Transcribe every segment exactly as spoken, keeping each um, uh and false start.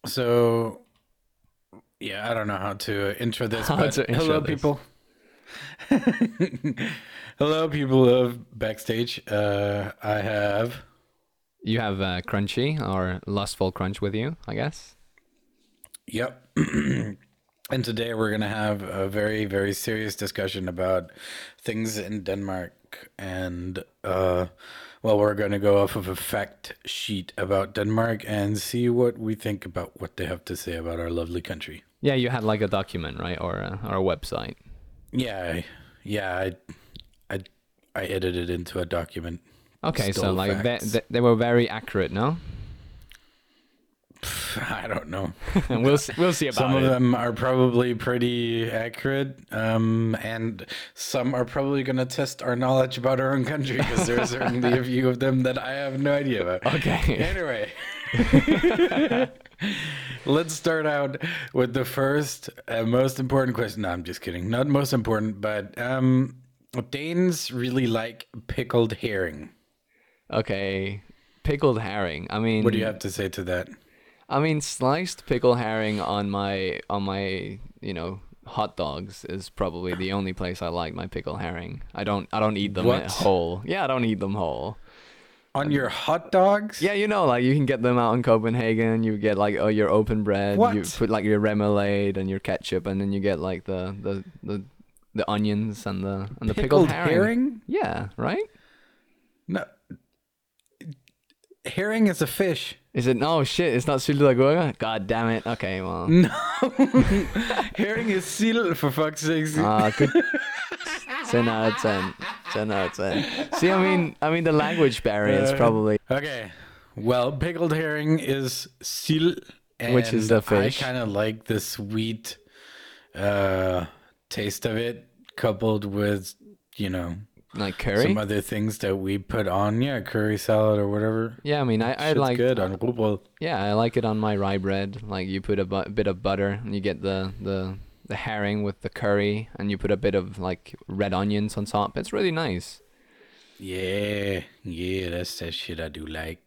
So, yeah, I don't know how to intro this, How but to intro hello, this. people. Hello, people of Backstage. Uh, I have, You have uh, Crunchy or Lustful Crunch with you, I guess. yep. And today we're going to have a very, very serious discussion about things in Denmark. And, uh, well, we're going to go off of a fact sheet about Denmark and see what we think about what they have to say about our lovely country. Yeah, you had like a document, right, or a, or a website. Yeah, I, yeah, I, I, I edited it into a document. Okay, so Stole like they, facts. they they were very accurate, no? I don't know. we'll see, we'll see Some about of it. them are probably pretty accurate, um, and some are probably going to test our knowledge about our own country because there are certainly a few of them that I have no idea about. Okay. Anyway, let's start out with the first and most important question. No, I'm just kidding. Not most important, but um, Danes really like pickled herring. Okay. Pickled herring. I What do you mean, have to say to that? I mean sliced pickled herring on my on my, you know, hot dogs is probably the only place I like my pickled herring. I don't I don't eat them What? whole. Yeah, I don't eat them whole. On your hot dogs? Yeah, you know, like you can get them out in Copenhagen. You get like oh, your open bread. You What? put like your remoulade and your ketchup, and then you get like the the the, the onions and the and the pickled Pickled herring. herring? Yeah, right. No, herring is a fish. Is it? No shit. It's not syltet agurker. God damn it. Okay, well. No, herring is seal for fuck's sake. Ah, good. ten out of ten. ten out of ten. See, I mean, I mean, the language barrier is Uh, probably okay, well, pickled herring is seal, and which is the I fish. kind of like the sweet uh, taste of it, coupled with you know Like curry. some other things that we put on, yeah, curry salad or whatever. Yeah, I mean, I I Shit's like. good on rubel. Yeah, I like it on my rye bread. Like you put a bu- bit of butter, and you get the the the herring with the curry, and you put a bit of like red onions on top. It's really nice. Yeah, yeah, that's that shit I do like.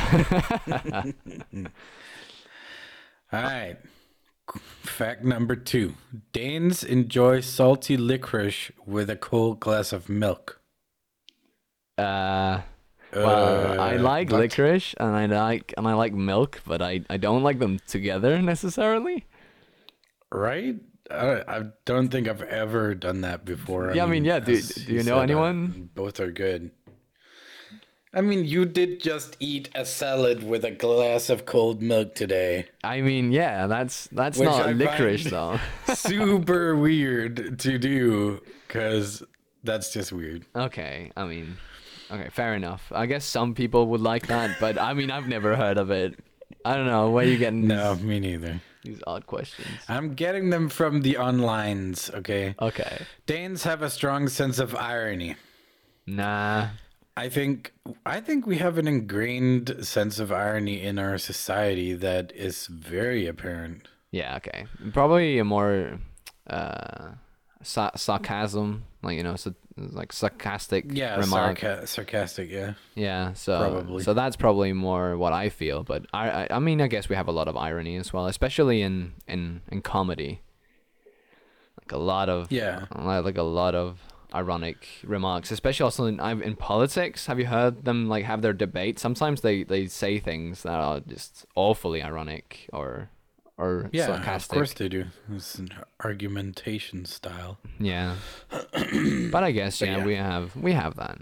All right. Fact number two. Danes enjoy salty licorice with a cold glass of milk. Uh, well, I Uh, like what? licorice, and I like and I like milk, but I I don't like them together necessarily. Right? I, I don't think I've ever done that before. Yeah, I mean, yeah. Do as do you know said, uh, anyone? both are good. I mean, you did just eat a salad with a glass of cold milk today. I mean, yeah. That's that's Which not I licorice find though. super weird to do because that's just weird. Okay, I mean, okay, fair enough. I guess some people would like that, but I mean, I've never heard of it. I don't know where you getting No, these, me neither. these odd questions. I'm getting them from the onlines, okay? Okay. Danes have a strong sense of irony. Nah. I think I think we have an ingrained sense of irony in our society that is very apparent. Yeah, okay. Probably a more uh sa- sarcasm, like you know, so, like sarcastic Yeah, remark. sarca- sarcastic, yeah. Yeah, so Probably. so that's probably more what I feel, but I, I I mean, I guess we have a lot of irony as well, especially in in in comedy. Like a lot of Yeah. like a lot of ironic remarks, especially also in I've- in politics. Have you heard them like have their debate? Sometimes they they say things that are just awfully ironic or or Yeah, sarcastic. of course they do. It's an argumentation style. Yeah, but I guess But yeah, yeah. we have we have that.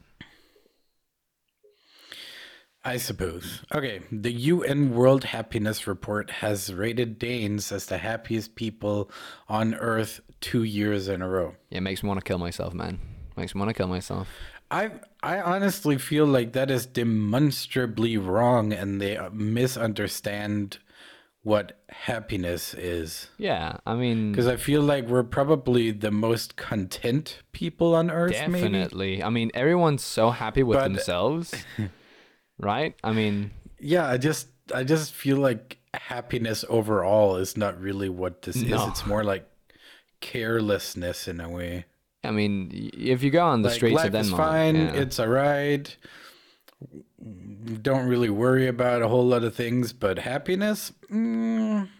I suppose. Okay, the U N World Happiness Report has rated Danes as the happiest people on Earth two years in a row. Yeah, it makes me want to kill myself, man. Makes me want to kill myself. I I honestly feel like that is demonstrably wrong, and they misunderstand what happiness is. Yeah, I mean, Because I feel like we're probably the most content people on Earth, maybe. definitely. I mean, everyone's so happy with But- themselves, right? I mean, Yeah, I just I just feel like happiness overall is not really what this No. is. It's more like carelessness in a way. I mean, y- if you go on the Like streets life of is Denmark, fine, yeah. it's alright. Don't really worry about a whole lot of things, but happiness, mm,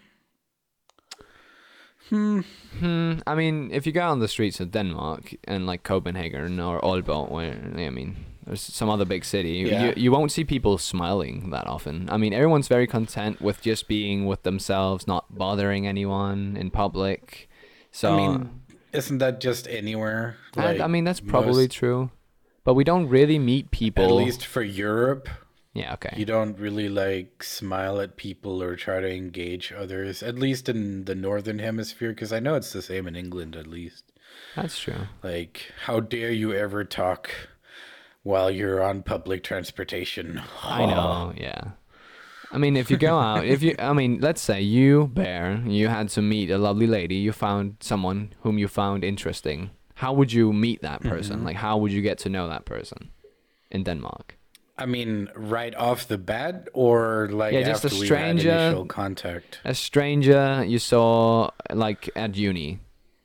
Hmm. Hmm. I mean, if you go on the streets of Denmark and like Copenhagen or Aalborg, where I mean, there's some other big city, Yeah. you you won't see people smiling that often. I mean, everyone's very content with just being with themselves, not bothering anyone in public. I So, mean, isn't that just anywhere? and I Like mean, that's probably most, true, but we don't really meet at people. least for Europe, Yeah. Okay. you don't really like smile at people or try to engage others, at least in the northern hemisphere, because I know it's the same in England at least. That's true. Like, how dare you ever talk while you're on public transportation? I know. Yeah. I mean, if you go out, if you, I mean, let's say you, Bear, you had to meet a lovely lady, you found someone whom you found interesting. How would you meet that person? Mhm. Like, how would you get to know that person in Denmark? I mean, right off the bat, or like Yeah, just a after we've had stranger, initial contact? a stranger you saw like at uni.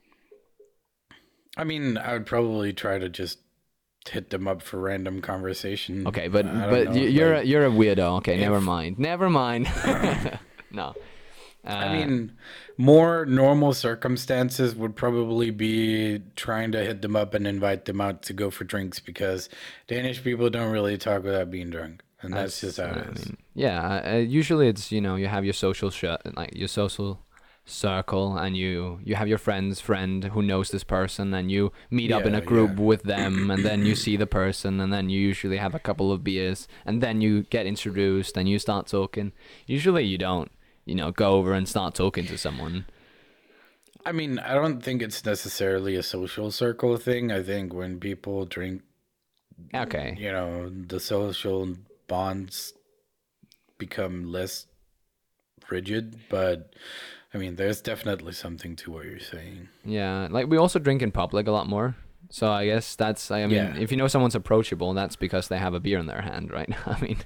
I mean, I would probably try to just hit them up for random conversation. Okay, but I don't but know, you- you're like, a, you're a weirdo. Okay, if- never mind. Never mind. No. Uh, I mean, more normal circumstances would probably be trying to hit them up and invite them out to go for drinks because Danish people don't really talk without being drunk, and that's, just how I it is. mean, yeah. Uh, usually, it's you know you have your social sh- like your social circle, and you you have your friend's friend who knows this person, and you meet up in a Yeah, group yeah. with them, and then you see the person, and then you usually have a couple of beers, and then you get introduced, and you start talking. Usually, you don't you know go over and start talking to someone. I mean, I don't think it's necessarily a social circle thing. I think when people drink, Okay. you know, the social bonds become less rigid, but I mean, there's definitely something to what you're saying. Yeah, like we also drink in public a lot more. So I guess that's I mean, Yeah. if you know someone's approachable, that's because they have a beer in their hand, right? I mean,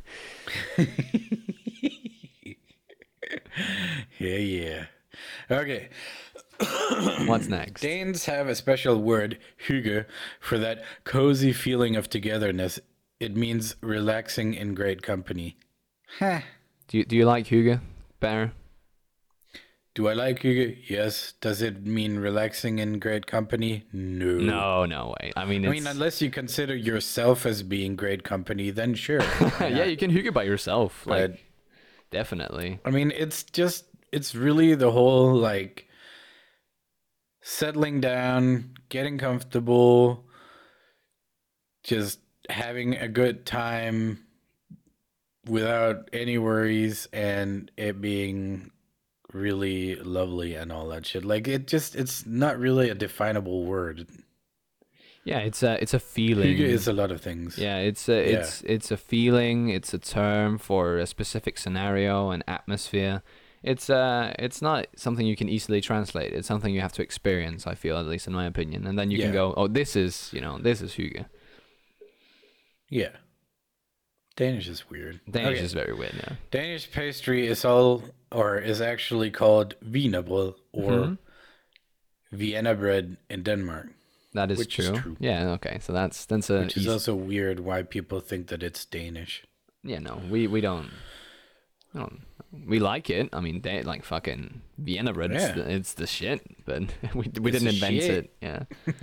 Yeah, yeah. Okay. what's next? Danes have a special word, hygge, for that cozy feeling of togetherness. It means relaxing in great company. Huh. Do you do you like Hugo, Bear? Do I like hygge? Yes. Does it mean relaxing in great company? No. No, no way. I mean, I it's, mean, unless you consider yourself as being great company, then sure. why yeah, not? you can Hugo by yourself, like But definitely. I mean, it's just, it's really the whole like settling down, getting comfortable, just having a good time without any worries, and it being really lovely and all that shit. Like, it just, it's not really a definable word. Yeah, it's a it's a feeling. Hygge is a lot of things. Yeah, it's a Yeah. it's it's a feeling. It's a term for a specific scenario and atmosphere. It's uh it's not something you can easily translate. It's something you have to experience. I feel, at least in my opinion, and then you can Yeah. go, oh, this is you know this is Hugo. Yeah. Danish is weird. Danish Okay. is very weird now. Danish pastry is all, or is actually called wienerbrød or Mhm. Vienna bread in Denmark, That is which is true. true. Yeah. Okay. So that's that's a which is eas- also weird why people think that it's Danish. yeah. No, we we don't. We don't. We like it. I mean, they like fucking Vienna bread. It's, Yeah. the, it's the shit. But we we It's didn't the invent shit. it. Yeah.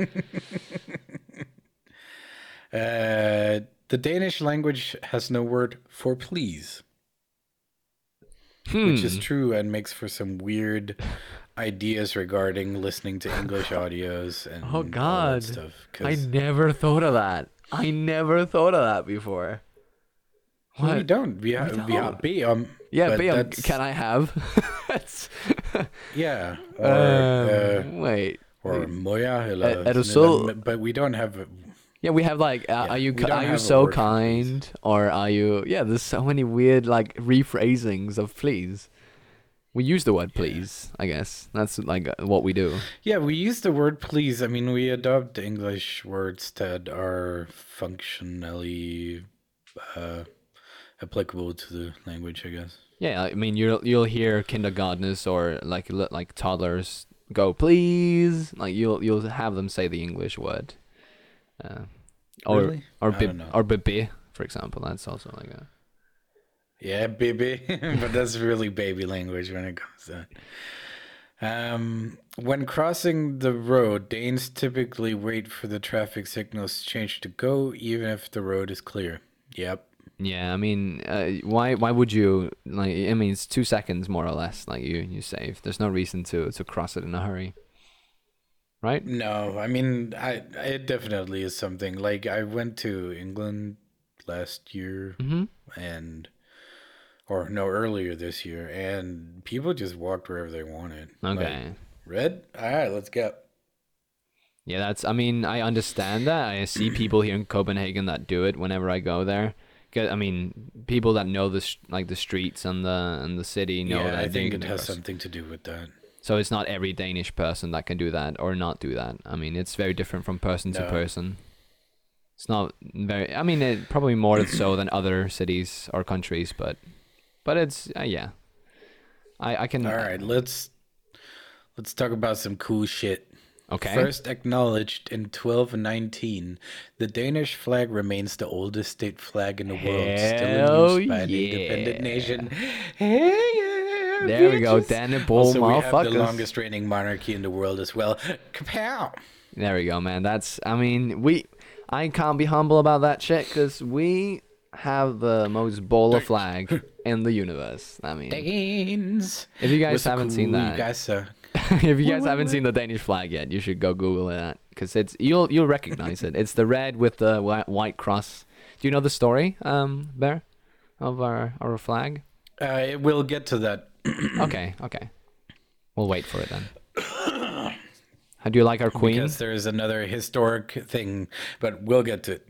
Uh, the Danish language has no word for please, which is Hmm. true and makes for some weird ideas regarding listening to English audios and Oh, all God. that stuff. I 'cause never thought of that. I never thought of that before. we What? don't. We, ha- we have don't. be um. Yeah, but but um, that's- can I have? That's, Yeah. Or um, uh, wait. or moja, eller, Er- er du sådan sød? noget, but we don't have. Yeah, we have like, uh, Yeah, are you we ki- don't are you have a so word for please. kind, or are you? Yeah, there's so many weird like rephrasings of please. We use the word please, I guess. That's like uh, what we do. Yeah, we use the word please. I mean, we adopt English words that are functionally uh, applicable to the language, I guess. Yeah, I mean you'll you'll hear kindergartners or like li- like toddlers go please, like you'll you'll have them say the English word, uh, or Really? or I bib don't know. or bébé, for example. That's also like a Yeah, baby. But that's really baby language when it comes to that. Um, when crossing the road, Danes typically wait for the traffic signals to change to go, even if the road is clear. Yep. Yeah, I mean, uh, why why would you like? I mean, it's two seconds more or less. Like you you save. There's no reason to to cross it in a hurry, right? No, I mean, I it definitely is something. Like I went to England last year, Mm-hmm. and or no, earlier this year, and people just walked wherever they wanted. Like Okay. red, all right, let's go. Yeah, that's. I mean, I understand that. I see people here in Copenhagen that do it whenever I go there. 'Cause, I mean, people that know the s- like the streets and the and the city know Yeah, that I you think can it has cross. something to do with that. So it's not every Danish person that can do that or not do that. I mean, it's very different from person to No. person. It's not very. I mean, it probably more so than other cities or countries, but but it's uh, yeah. I I can. All right, let's let's talk about some cool shit. Okay. First acknowledged in twelve nineteen, the Danish flag remains the oldest state flag in the world, still in Hell use by an independent yeah. nation. Hey, yeah, There we go, bitches. Danneball, Also, we have the motherfuckers. longest reigning monarchy in the world as well. Kapow! There we go, man. That's. I mean, we. I can't be humble about that shit because we have the most baller flag in the universe. I mean, Danes. if you guys We're so haven't seen cool, that, you guys suck. if you guys haven't seen the Danish flag yet, you should go Google that because it's you'll you'll recognize it. It's the red with the whi- white cross. Do you know the story, um, Bear, of our our flag? Uh, we'll get to that. Okay, okay. We'll wait for it then. How do you like our queen? Because there is another historic thing, but we'll get to it.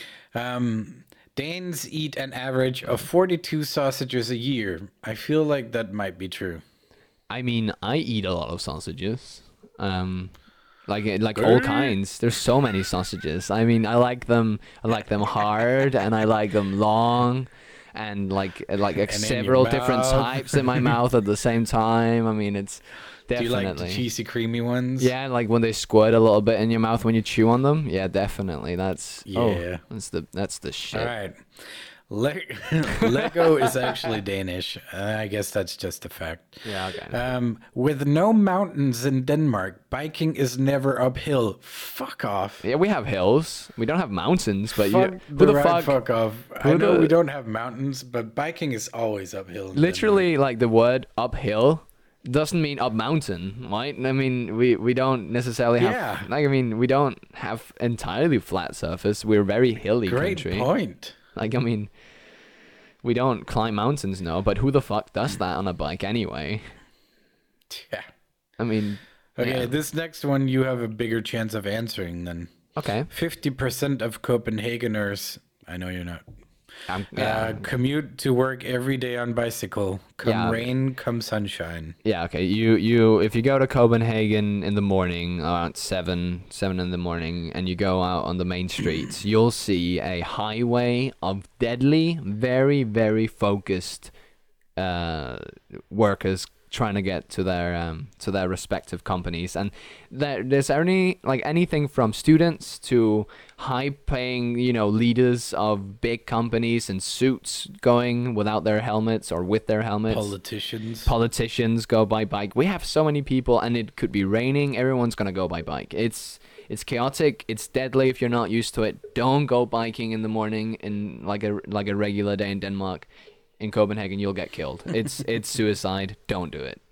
Um, Danes eat an average of forty-two sausages a year. I feel like that might be true. I mean, I eat a lot of sausages. Um, like like all kinds. There's so many sausages. I mean, I like them. I like them hard, and I like them long, and like like, like in your several different mouth. types in my mouth at the same time. I mean, it's Do you definitely. like the cheesy, creamy ones? Yeah, like when they squirt a little bit in your mouth when you chew on them. Yeah, definitely. That's Yeah. oh, that's the that's the shit. All right. Le- Lego is actually Danish. Uh, I guess that's just a fact. Yeah, okay. Um, with no mountains in Denmark, biking is never uphill. Fuck off. Yeah, we have hills. We don't have mountains, but Fuck you, who the the right fuck? fuck off. I who know the- we don't have mountains, but biking is always uphill. in Literally, like the word uphill doesn't mean up mountain, right? I mean, we we don't necessarily have. Yeah. Like, I mean, we don't have entirely flat surface. We're very hilly Denmark. Great country. point. Like, I mean, we don't climb mountains, no. But who the fuck does that on a bike anyway? Yeah. I mean, Okay, yeah. this next one you have a bigger chance of answering than Okay. fifty percent of Copenhageners. I know you're not. Um, yeah. Uh, commute to work every day on bicycle. Come Yeah. rain, come sunshine. Yeah, okay. You you if you go to Copenhagen in the morning around seven seven in the morning and you go out on the main streets, you'll see a highway of deadly, very very focused uh, workers trying to get to their um, to their respective companies, and there, there's only like anything from students to high-paying, you know, leaders of big companies in suits going without their helmets or with their helmets. Politicians. Politicians go by bike. We have so many people, and it could be raining. Everyone's gonna go by bike. It's it's chaotic. It's deadly if you're not used to it. Don't go biking in the morning in like a like a regular day in Denmark. In Copenhagen, you'll get killed. It's it's suicide. Don't do it.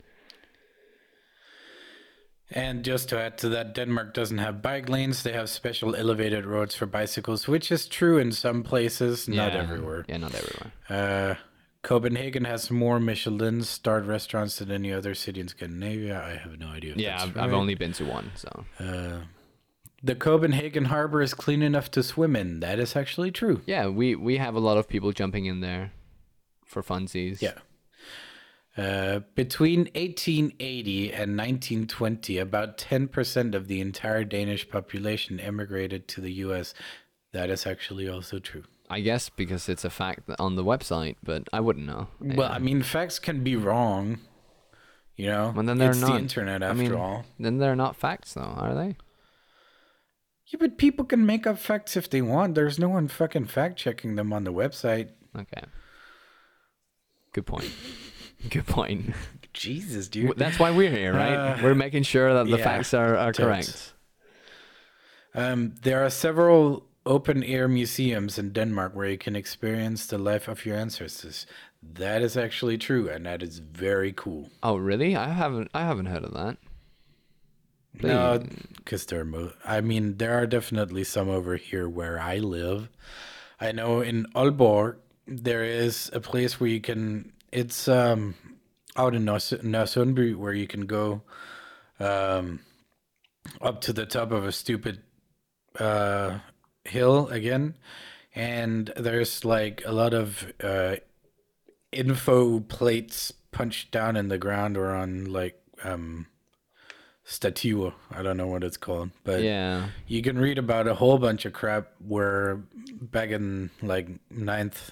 And just to add to that, Denmark doesn't have bike lanes. They have special elevated roads for bicycles, which is true in some places, not Yeah. everywhere. Yeah, not everywhere. Uh, Copenhagen has more Michelin starred restaurants than any other city in Scandinavia. I have no idea. If Yeah, that's I've, right. I've only been to one, so. Uh, the Copenhagen harbor is clean enough to swim in. That is actually true. Yeah, we, we have a lot of people jumping in there for funsies. Yeah. Uh, between eighteen eighty and nineteen twenty, about ten percent of the entire Danish population emigrated to the U S. That is actually also true. I guess because it's a fact on the website, but I wouldn't know. Well, Yeah. I mean, facts can be wrong. You know, Well, then they're it's not. the internet I after mean, all. Then they're not facts, though, are they? Yeah, but people can make up facts if they want. There's no one fucking fact checking them on the website. Okay. Good point. Good point. Jesus, W- dude. That's why we're here, right? Uh, we're making sure that the yeah, facts are, are totes. correct. Um, there are several open air museums in Denmark where you can experience the life of your ancestors. That is actually true, and that is very cool. Oh, really? I haven't I haven't heard of that. No, Please. because there are, mo- I mean, there are definitely some over here where I live. I know in Aalborg there is a place where you can. It's um out in Nors- Nørresundby where you can go um up to the top of a stupid uh hill again, and there's like a lot of uh info plates punched down in the ground or on like um statue. I don't know what it's called, but Yeah. you can read about a whole bunch of crap where back in like ninth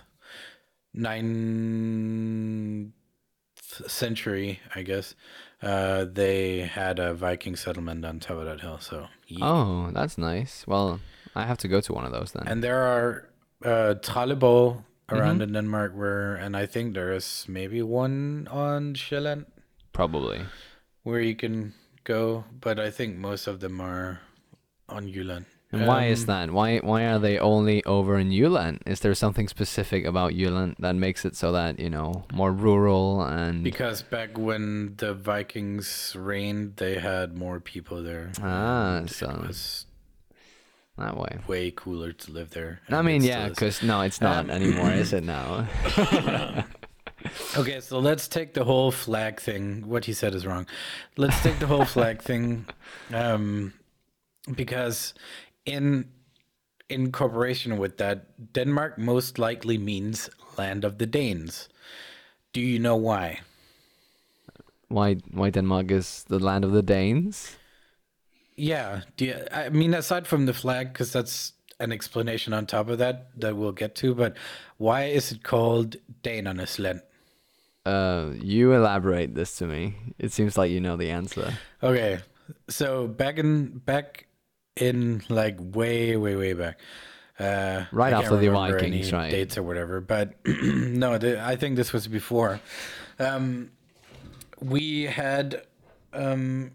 ninth century, I guess, uh, they had a Viking settlement on top of that hill. So yeah. Oh, that's nice. Well, I have to go to one of those then. And there are uh, Tralleball around Mhm. in Denmark where, and I think there is maybe one on Sjælland Probably. where you can go, but I think most of them are on Jylland. And why is Um, that? Why why are they only over in Jylland? Is there something specific about Jylland that makes it so that, you know, more rural and Because back when the Vikings reigned, they had more people there. Ah, and so- it was that way? way cooler to live there. I and mean, it yeah, still is. because no, it's not Um, anymore, is it now? Okay, so let's take the whole flag thing. What he said is wrong. Let's take the whole flag thing, um, because in in cooperation with that, Denmark most likely means land of the Danes. Do you know why? why why Denmark is the land of the Danes? Yeah, do you, I mean, aside from the flag, because that's an explanation on top of that that we'll get to, but why is it called Danernes land? Uh, you elaborate this to me. It seems like you know the answer. Okay, so back in back in like way way way back, uh, Right I can't after the remember Vikings, any right? dates or whatever, but no, the, I think this was before. Um, we had, um,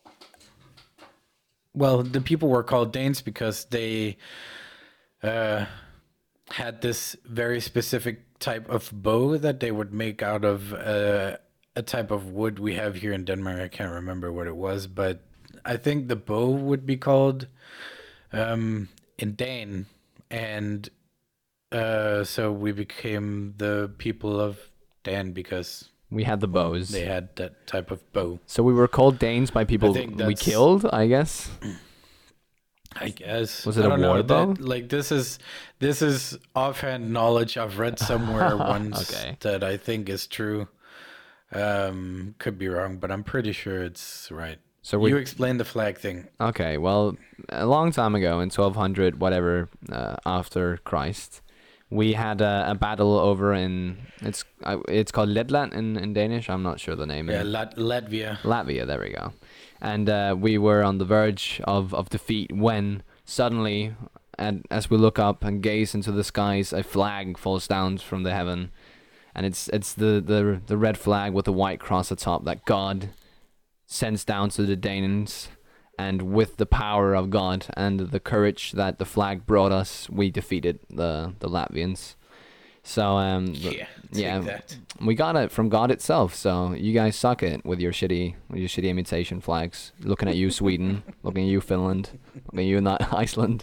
well, the people were called Danes because they uh, had this very specific type of bow that they would make out of uh, a type of wood we have here in Denmark. I can't remember what it was, but I think the bow would be called um, in Dane, and uh, so we became the people of Dan because We had the bows. they had that type of bow. So we were called Danes by people think we that's- killed, I guess. I guess. Was it I a don't know, war bow? that- Like this is this is offhand knowledge I've read somewhere once Okay. that I think is true. Um, could be wrong, but I'm pretty sure it's right. So we You explain the flag thing. Okay, well, a long time ago in twelve hundred, whatever, uh, after Christ, we had a, a battle over in it's uh, it's called Letland in, in Danish. I'm not sure the name. Yeah, in Lat- Latvia. Latvia. There we go. And uh, we were on the verge of, of defeat when suddenly, and as we look up and gaze into the skies, a flag falls down from the heaven, and it's it's the the the red flag with the white cross atop that God sends down to the Danes, and with the power of God and the courage that the flag brought us, we defeated the the Latvians. So um, the- Yeah, take yeah, that. we got it from God itself. So you guys suck it with your shitty with your shitty imitation flags. Looking at you, Sweden. Looking at you, Finland. Looking at you, not Iceland.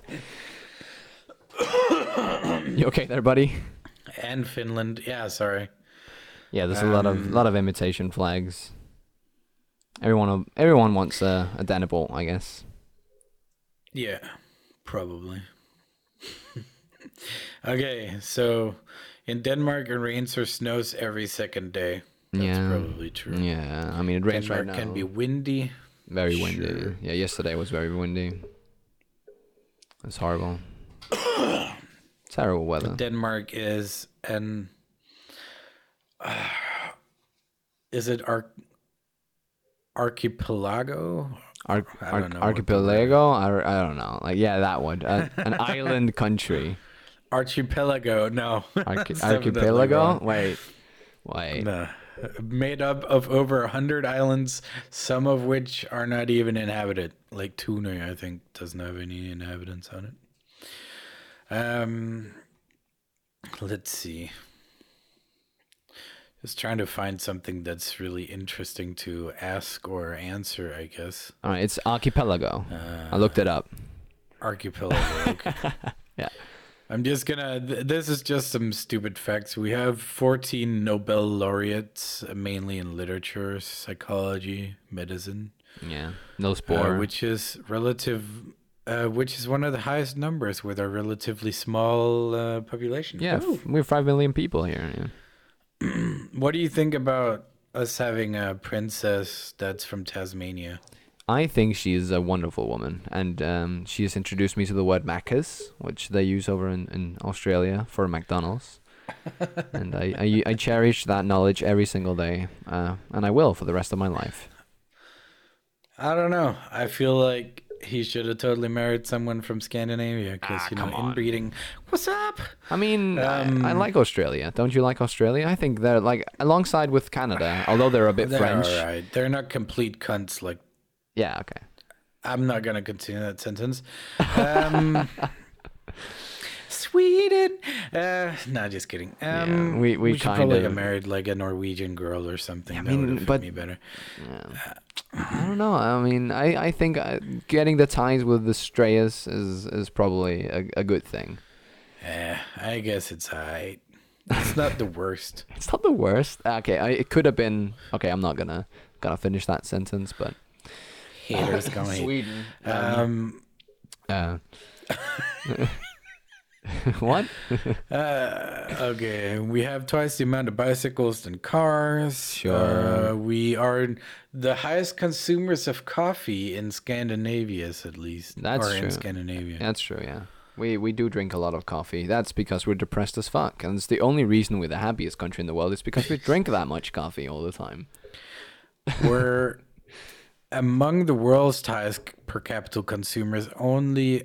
You okay there, buddy? And Finland. Yeah, sorry. Yeah, there's a lot of Um, lot of imitation flags. Everyone everyone wants a, a Dannebrog, I guess. Yeah, probably. Okay, so in Denmark, it rains or snows every second day. That's Yeah. probably true. Yeah, I mean it rains Denmark right now. can be windy. Very windy. Sure. Yeah, yesterday was very windy. It's horrible. Terrible weather. Denmark is an. Uh, is it arch archipelago? Ar- I ar- don't know what the archipelago? I, I don't know. Like yeah, that one. Uh, an island country. Archipelago? No. Archi- That's definitely archipelago? wrong. Wait. Wait. No. made up of over a hundred islands, some of which are not even inhabited. Like Tuna, I think, doesn't have any inhabitants on it. Um, let's see. Just trying to find something that's really interesting to ask or answer, I guess. All right, it's archipelago. Uh, I looked it up. Archipelago. Okay. Yeah. I'm just gonna. Th- this is just some stupid facts. We have fourteen Nobel laureates, uh, mainly in literature, psychology, medicine, Yeah. No uh, spore. which is relative. Uh, which is one of the highest numbers with our relatively small uh, population. Yeah, Woo. f- we're five million people here. Yeah. What do you think about us having a princess that's from Tasmania? I think she is a wonderful woman, and um, she has introduced me to the word Macca's, which they use over in, in Australia for McDonald's. And I, I, I cherish that knowledge every single day, uh, and I will for the rest of my life. I don't know. I feel like he should have totally married someone from Scandinavia because, Ah, you know, come on. inbreeding. What's up? I mean, Um, I, I like Australia. Don't you like Australia? I think they're like alongside with Canada, although they're a bit They're French. all right. They're not complete cunts. Like, Yeah, okay. I'm not going to continue that sentence. Um, Sweden. Uh, no, just kidding. Um, Yeah, we- we should kind probably of- get married like a Norwegian girl or something. I that would mean, have fit but- me better. Yeah. I don't know. I mean, I, I think uh, getting the ties with the Strayas is is probably a, a good thing. Eh, I guess it's alright. It's not the worst. It's not the worst. Okay, I, it could have been. Okay, I'm not gonna gonna finish that sentence, but Haters gonna hate. Sweden. Um, Uh, what? uh, okay, we have twice the amount of bicycles than cars. Sure. Uh, we are the highest consumers of coffee in Scandinavia, at least. That's or in true. Scandinavia. That's true. Yeah, we we do drink a lot of coffee. That's because we're depressed as fuck, and it's the only reason we're the happiest country in the world. Is because we drink that much coffee all the time. We're among the world's highest per capita consumers, only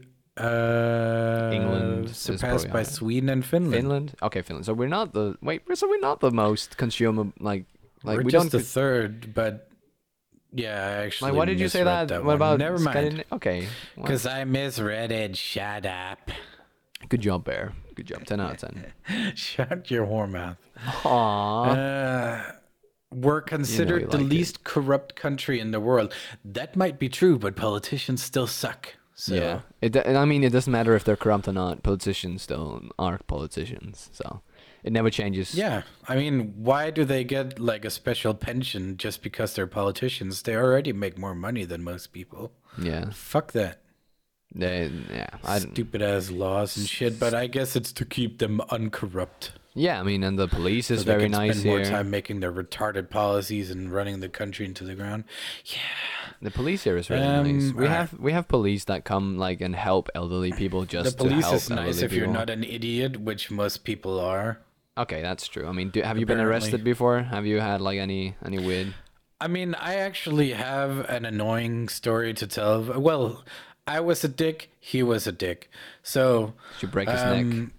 uh, England is surpassed probably by higher. Sweden and Finland. Finland. Okay, Finland. So we're not the wait. So we're not the most consumer like like We're we just don't. the third, but yeah, I actually. Like, why did you say misread that? that What one. about Never mind. Scandina- Okay. what? Because I misread it. Shut up. Good job, Bear. Good job. Ten out of ten. Shut your whore mouth. Aww. Uh, we're considered you the like it. least corrupt country in the world. That might be true, but politicians still suck. So Yeah. It. do- I mean, it doesn't matter if they're corrupt or not. Politicians still are politicians. So it never changes. Yeah, I mean, why do they get like a special pension just because they're politicians? They already make more money than most people. Yeah. Fuck that. They, yeah. I. Stupid ass laws and shit, but I guess it's to keep them uncorrupt. Yeah. I mean, and the police is So they very can nice spend more here. time making their retarded policies and running the country into the ground. Yeah, The police here is really Um, nice. We alright. have we have police that come like and help elderly people just the police to help is nice elderly if you're people. not an idiot, which most people are. Okay, that's true. I mean, do, have you been Apparently. arrested before? Have you had like any any weird? I mean, I actually have an annoying story to tell. Well, I was a dick. He was a dick. So. Did you break his neck? Um,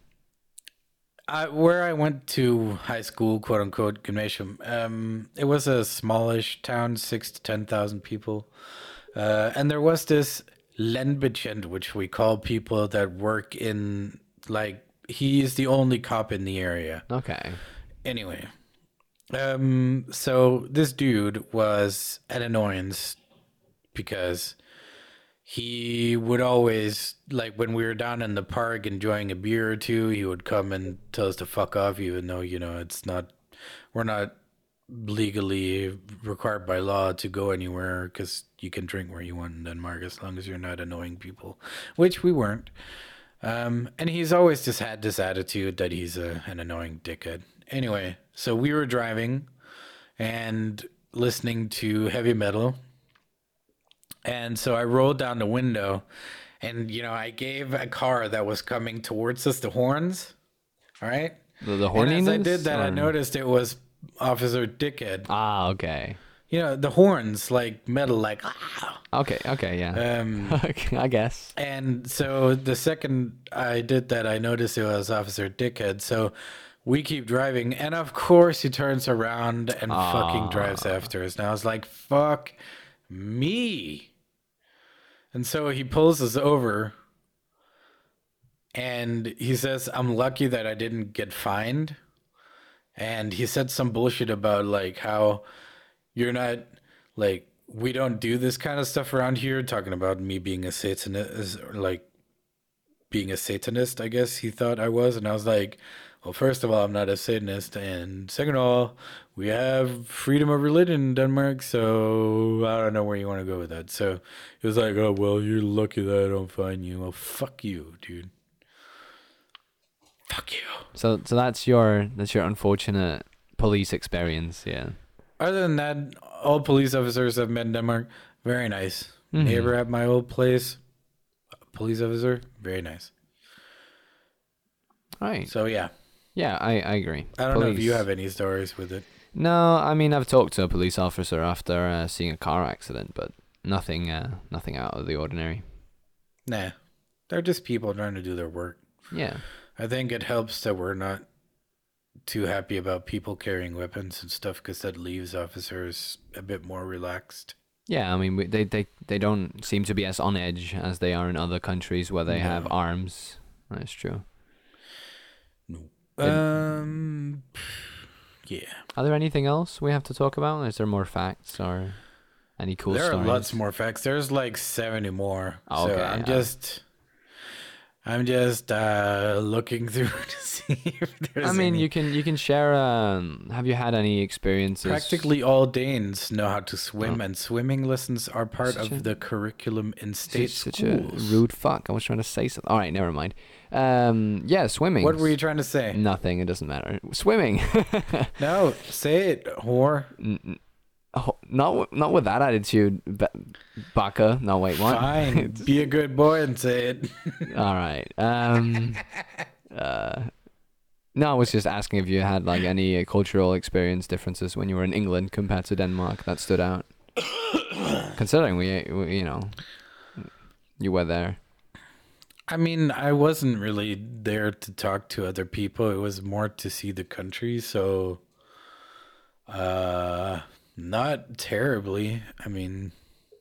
I, where I went to high school, quote unquote, gymnasium, um, it was a smallish town, six to ten thousand people, uh, and there was this Lenbetjent, which we call people that work in like he is the only cop in the area. Okay. Anyway, um, so this dude was an annoyance because he would always, like when we were down in the park enjoying a beer or two, he would come and tell us to fuck off, even though, you know, it's not, we're not legally required by law to go anywhere because you can drink where you want in Denmark as long as you're not annoying people, which we weren't. Um, and he's always just had this attitude that he's a, an annoying dickhead. Anyway, so we were driving and listening to heavy metal. And so I rolled down the window and, you know, I gave a car that was coming towards us the horns. All right. The, the And as I horniness, did that, I or- noticed it was Officer Dickhead. Ah, okay. You know, the horns, like metal, like, ah. Okay, okay, yeah. Um, Okay, I guess. And so the second I did that, I noticed it was Officer Dickhead. So We keep driving, and of course he turns around and fucking drives Ah. after us. And I was like, fuck me. And so he pulls us over, and he says, I'm lucky that I didn't get fined. And he said some bullshit about like how you're not like we don't do this kind of stuff around here, talking about me being a satanist, or like being a satanist, I guess he thought I was. And I was like, well, first of all, I'm not a satanist, and second of all, we have freedom of religion in Denmark, so I don't know where you want to go with that. So he was like, oh, well, you're lucky that I don't find you. Well, fuck you, dude. Fuck you. So so that's your that's your unfortunate police experience, yeah. Other than that, all police officers I've met in Denmark, very nice. Mhm. Neighbor at my old place, police officer, very nice. Right. So yeah, Yeah, I, I agree. I don't know if you Police- have any stories with it. No, I mean I've talked to a police officer after uh, seeing a car accident, but nothing uh, nothing out of the ordinary. Nah, they're just people trying to do their work. Yeah. I think it helps that we're not too happy about people carrying weapons and stuff because that leaves officers a bit more relaxed. Yeah, I mean we- they, they they don't seem to be as on edge as they are in other countries where they have No. arms. That's true. Um, yeah. Are there anything else we have to talk about? Is there more facts or any cool There stories? are lots more facts. There's like seventy more. Oh, so okay, I'm yeah. just, I'm just uh, looking through to see if there's. I mean, any. you can you can share. Um, have you had any experiences? Practically all Danes know how to swim, Oh. and swimming lessons are part Such of a- the curriculum in state Such schools. a rude fuck. I was trying to say something. All right, never mind. Um, yeah, swimming. What were you trying to say? Nothing. It doesn't matter. Swimming. No, say it, whore. N- n- oh, not w- not with that attitude, ba- baka. No, wait, what? Fine, be a good boy and say it. All right. Um. Uh. No, I was just asking if you had like any uh, cultural experience differences when you were in England compared to Denmark that stood out. Considering we, we, you know, you were there. I mean, I wasn't really there to talk to other people. It was more to see the country. So, uh, not terribly. I mean,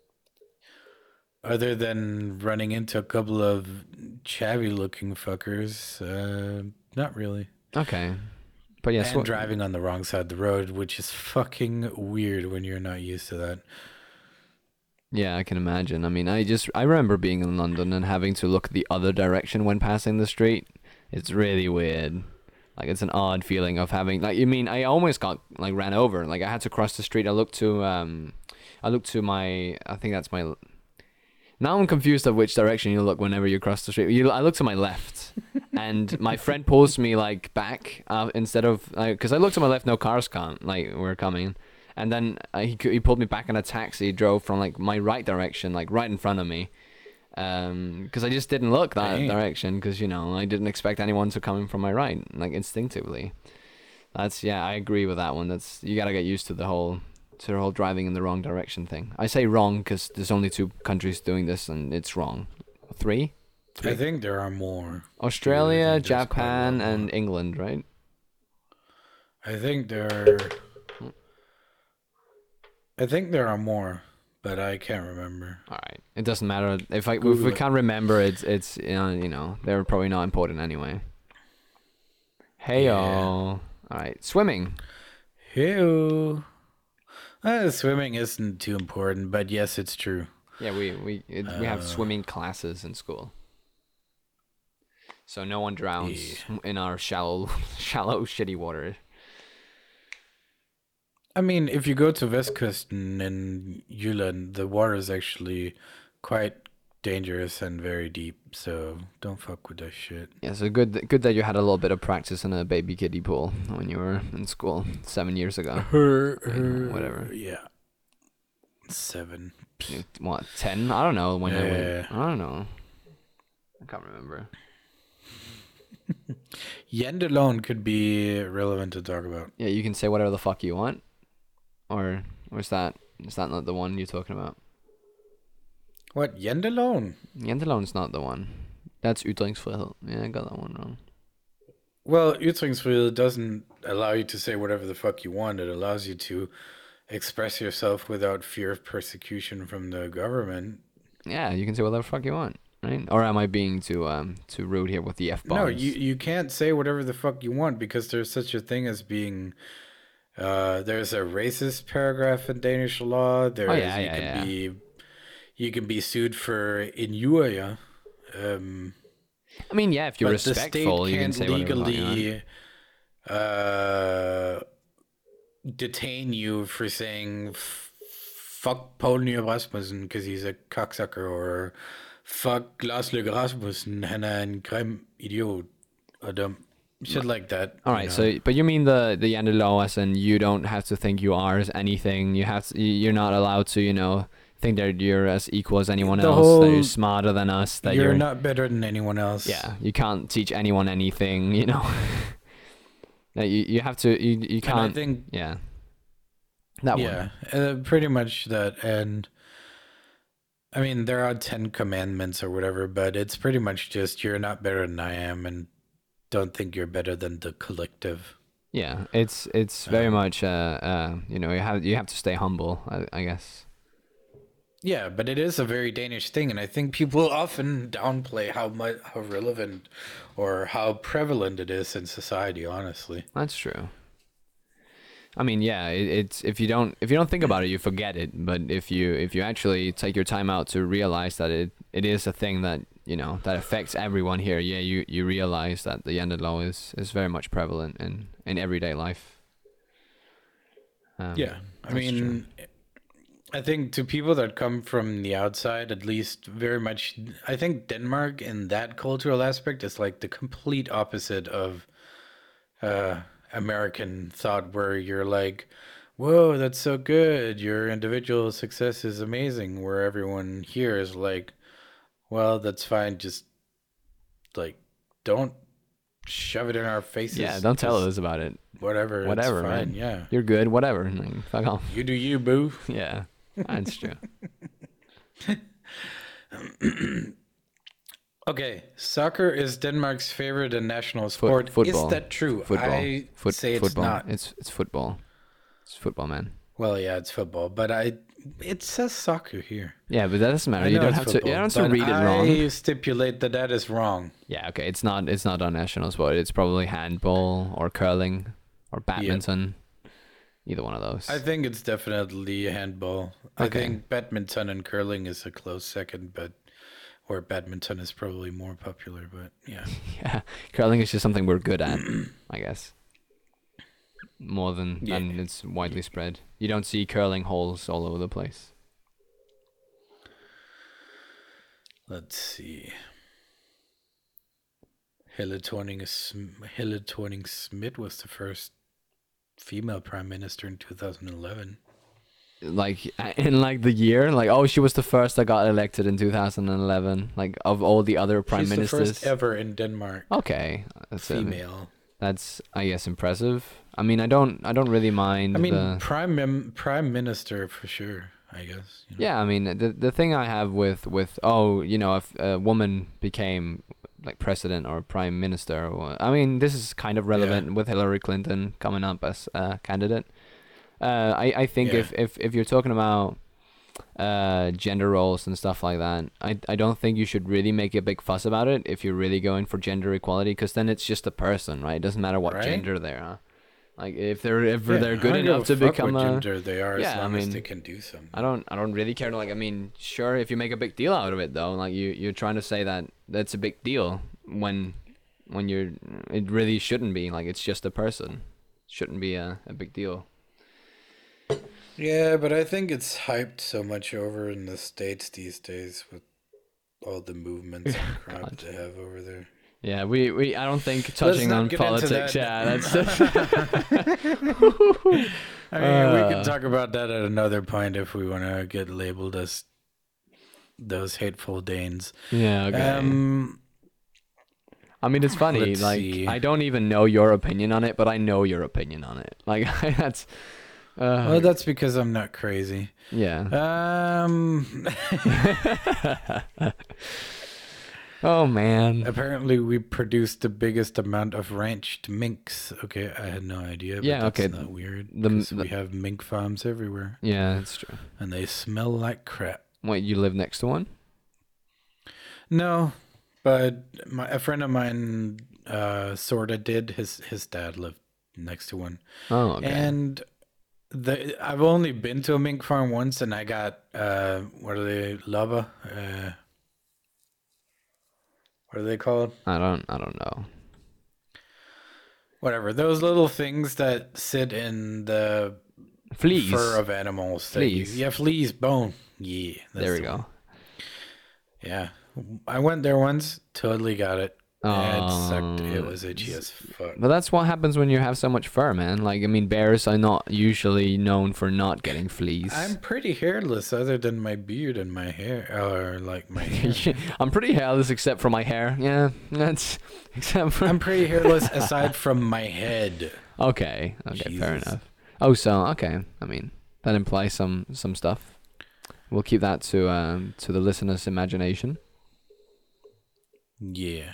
other than running into a couple of chavvy looking fuckers, uh, not really. Okay. But yeah, And swi- driving on the wrong side of the road, which is fucking weird when you're not used to that. yeah, I can imagine. I mean, I just I remember being in London and having to look the other direction when passing the street. It's really weird. Like it's an odd feeling of having like you mean I almost got like ran over. Like I had to cross the street. I looked to um I looked to my I think that's my now I'm confused of which direction you look whenever you cross the street. You, I look to my left, and my friend pulls me like back uh, instead of because I looked to my left, no cars come like were coming, and then uh, he he pulled me back in a taxi, drove from like my right direction, like right in front of me, um, because I just didn't look that Dang. direction because you know I didn't expect anyone to come in from my right, like instinctively. That's yeah, I agree with that one. That's you gotta get used to the whole to the whole driving in the wrong direction thing. I say wrong because there's only two countries doing this and it's wrong. Three? I think there are more. Australia, think there's quite a Japan, lot and more. England, right? I think there. I think there are more, but I can't remember. All right. It doesn't matter if I if Google we it. can't remember. It's it's you know, you know they're probably not important anyway. Hey Yeah. all right, swimming. Ew. Uh, swimming isn't too important, but yes, it's true. Yeah, we we it, we have Uh, swimming classes in school, so no one drowns in our shallow shallow shitty water. I mean, if you go to Vestkysten in Jylland, the water is actually quite dangerous and very deep, so don't fuck with that shit. Yeah, so good good that you had a little bit of practice in a baby kiddie pool when you were in school seven years ago. Her, her- whatever. Yeah. Seven. You- What, ten? I don't know when I Yeah. went. I don't know. I can't remember. Yend alone could be relevant to talk about. Yeah, you can say whatever the fuck you want. Or, or is that is that not the one you're talking about? What? Yend alone? Jantelone's not the one. That's ytringsfrihed. Yeah, I got that one wrong. Well, Ytringsfrihed doesn't allow you to say whatever the fuck you want. It allows you to express yourself without fear of persecution from the government. Yeah, you can say whatever the fuck you want, right? Or am I being too um too rude here with the f No, you bombs? you can't say whatever the fuck you want because there's such a thing as being uh there's a racist paragraph in Danish law. Oh There's yeah, you yeah, can yeah. be you can be sued for injuria. Um I mean, yeah, if you're but the state respectful, you can can't say whatever the fuck you want. legally uh detain you for saying f- fuck Poul Nyrup Rasmussen because he's a cocksucker or fuck Lars Løkke Rasmussen, han er en grim idiot og dum. Shit like that, All you right, know. so but you mean the the end of law as in you don't have to think you are as anything. You have to, you're not allowed to, you know, think that you're as equal as anyone The else, that you're whole smarter than us, that you're you're not better than anyone else. yeah, you can't teach anyone anything, you know. That you you have to you you And I can't think yeah. That one. yeah, uh, pretty much that. And I mean, there are ten commandments or whatever, but it's pretty much just you're not better than I am, and don't think you're better than the collective. Yeah, it's it's very Um, much uh uh you know, you have you have to stay humble, I, I guess. Yeah, but it is a very Danish thing, and I think people often downplay how much how relevant or how prevalent it is in society. Honestly, That's true. I mean, yeah, it, it's if you don't if you don't think about it, you forget it. But if you if you actually take your time out to realize that it, it is a thing that you know that affects everyone here, yeah, you, you realize that the Yandere law is, is very much prevalent in, in everyday life. Um, yeah. I that's true. mean, I think to people that come from the outside, at least, very much. I think Denmark in that cultural aspect is like the complete opposite of uh, American thought, where you're like, "Whoa, that's so good! Your individual success is amazing." Where everyone here is like, "Well, that's fine. Just like don't shove it in our Yeah, faces. don't tell Just us about it. whatever. Whatever, It's fine. man. Yeah, You're good. Whatever. Like, fuck off. you do you, boo." Yeah, that's true. Okay, soccer is Denmark's favorite and national Foot, sport. Is football. that true? Football. I Foot, say it's football. not. It's it's football. It's football, man. Well, yeah, it's football, but I it says soccer here. Yeah, but that doesn't matter. I You know don't it's have to. football, You don't have to but read it I wrong. stipulate that that is wrong. Yeah, okay. It's not. It's not on national sport. It's probably handball or curling or Yep. badminton. Either one of those. I think it's definitely handball. I Okay. think badminton and curling is a close second, but or badminton is probably more popular. But yeah, Yeah, curling is just something we're good at, I guess. More than Yeah. than it's widely spread. You don't see curling holes all over the place. let's see. Helle Thorning Helle Thorning Schmidt was the first female prime minister in two thousand eleven. Like uh, in like the year, like oh, she was the first that got elected in two thousand eleven. Like of all the other prime She's ministers. the first ever in Denmark. Okay, that's it. Female. That's I guess impressive. I mean, I don't I don't really mind. I mean, the... prime mem- prime minister for sure. I guess. You know? Yeah, I mean the the thing I have with with oh you know if a woman became like president or prime minister, or, I mean this is kind of relevant Yeah. with Hillary Clinton coming up as a candidate. Uh, I I think Yeah. if, if if you're talking about uh gender roles and stuff like that, I I don't think you should really make a big fuss about it if you're really going for gender equality, because then it's just a person, right? It doesn't matter what Right? gender they are. Like if they're if Yeah, they're I good don't give enough a to fuck become what a gender they are, yeah, as I long as mean, they can do something. I don't I don't really care. Like I mean, sure, if you make a big deal out of it though, like you you're trying to say that that's a big deal when when you're it really shouldn't be. Like it's just a person. Shouldn't be a, a big deal. Yeah, but I think it's hyped so much over in the States these days with all the movements and crap God. they have over there. Yeah, we, we I don't think touching not on get into politics. that. Yeah, that's I mean, we Uh. can talk about that at another point if we want to get labeled as those hateful Danes. yeah. Okay. Um, I mean, it's funny. let's Like see. I don't even know your opinion on it, but I know your opinion on it. Like that's. Uh, well, that's because I'm not crazy. yeah. Um, Oh man. Apparently, we produce the biggest amount of ranched minks. Okay, I had no idea, but Yeah, that's okay, not weird the- because the- we have mink farms everywhere, Yeah, that's true. and they smell like crap. Wait, you live next to one? No, but my a friend of mine uh, sort of did. His his dad lived next to one, Oh, okay. and the I've only been to a mink farm once, and I got uh, what are they, lava? Uh, what are they called? I don't I don't know. Whatever, those little things that sit in the Fleas. fur of animals. that you- Fleas. yeah, fleas, bone. Yeah, that's There we the one. go. Yeah, I went there once. Totally got it. Yeah, it sucked. It Um, was itchy as fuck. But that's what happens when you have so much fur, man. Like, I mean, bears are not usually known for not getting fleas. I'm pretty hairless, other than my beard and my hair, or like my hair. I'm pretty hairless except for my hair. Yeah, that's except for. I'm pretty hairless aside from my head. Okay, okay, fair Jesus. enough. Oh, so okay. I mean, that implies some some stuff. We'll keep that to um to the listener's imagination. Yeah.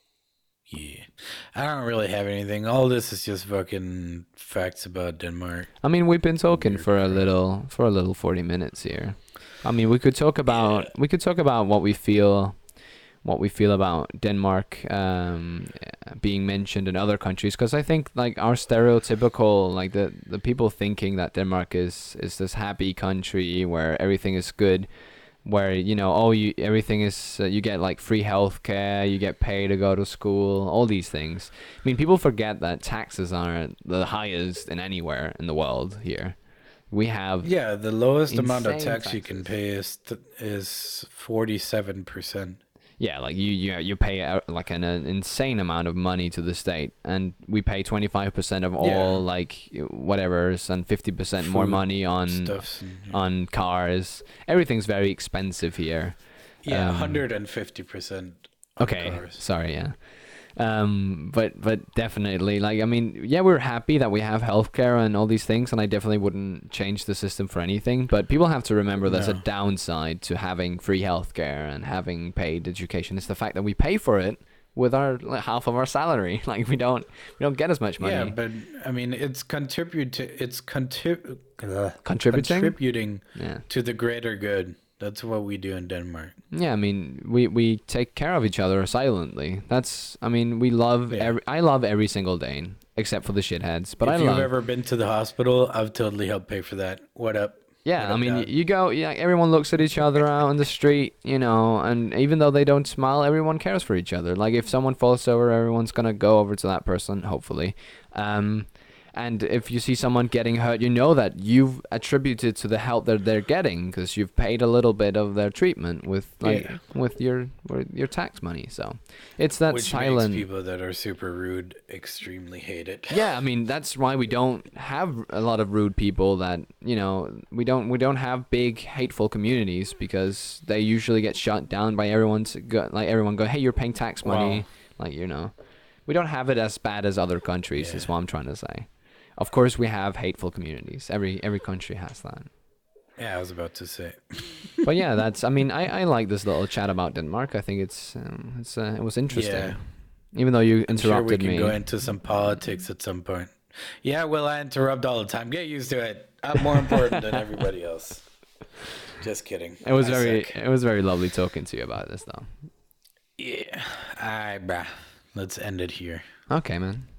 Yeah. I don't really have anything. All this is just fucking facts about Denmark. I mean, we've been talking Weird for a crap. little for a little forty minutes here. I mean, we could talk about we could talk about what we feel what we feel about Denmark um, being mentioned in other countries, because I think like our stereotypical, like the the people thinking that Denmark is is this happy country where everything is good, where you know oh you everything is uh, you get like free healthcare, you get paid to go to school, all these things. I mean, people forget that taxes are the highest in anywhere in the world here. We have Yeah, the lowest amount of Insane tax you can taxes. pay is th- is forty-seven percent. yeah, like you you you pay out like an, an insane amount of money to the state, and we pay twenty-five percent of all Yeah. like whatever's, and fifty percent more Food, money on Stuffs. And, on cars. Everything's very expensive here. yeah, um, one hundred fifty percent. Okay, sorry, yeah. Um, but but definitely, like, I mean, yeah, we're happy that we have healthcare and all these things, and I definitely wouldn't change the system for anything. But people have to remember there's a No. downside to having free healthcare and having paid education. It's the fact that we pay for it with our like, half of our salary. Like we don't we don't get as much money. Yeah, but I mean, it's contribute it's contrib- uh, Contributing? contributing Yeah. to the greater good. That's what we do in Denmark. Yeah, I mean, we, we take care of each other silently. That's, I mean, we love, Yeah. every, I love every single Dane, except for the shitheads. But if I you've love, ever been to the hospital, I've totally helped pay for that. What up? yeah, What I up, mean, dog? you go, yeah, everyone looks at each other out on the street, you know, and even though they don't smile, everyone cares for each other. Like, if someone falls over, everyone's going to go over to that person, hopefully. Um, and if you see someone getting hurt, you know that you've attributed to the help that they're getting because you've paid a little bit of their treatment with, like, Yeah. with your with your tax money. So it's that Which silent. makes people that are super rude extremely hate it. Yeah, I mean that's why we don't have a lot of rude people. That you know we don't we don't have big hateful communities because they usually get shut down by everyone's go, like everyone go, hey, you're paying tax money, Wow. like you know, we don't have it as bad as other countries. Is Yeah. what I'm trying to say. Of course, we have hateful communities. Every every country has that. Yeah, I was about to say. But yeah, that's. I mean, I, I like this little chat about Denmark. I think it's um, it's uh, it was interesting. Yeah. Even though you I'm sure we interrupted can me. go into some politics at some point. Yeah, well, I interrupt all the time. Get used to it. I'm more important than everybody else. Just kidding. It was I very suck. it was very lovely talking to you about this though. Yeah. All right, bruh. Let's end it here. Okay, man.